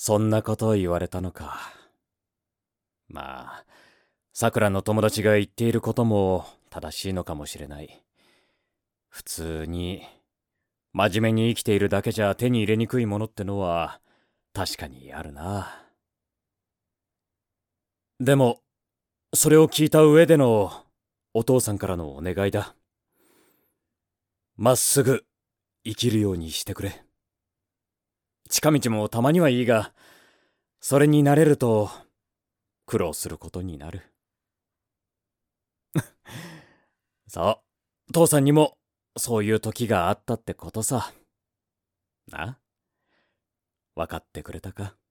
そんなことを言われたのか。まあ、さくらの友達が言っていることも正しいのかもしれない。普通に、真面目に生きているだけじゃ手に入れにくいものってのは、確かにあるな。でも、それを聞いた上での、お父さんからのお願いだ。まっすぐ、生きるようにしてくれ。近道もたまにはいいが、それに慣れると、苦労することになる。そう、父さんにも、そういう時があったってことさ。な、分かってくれたか？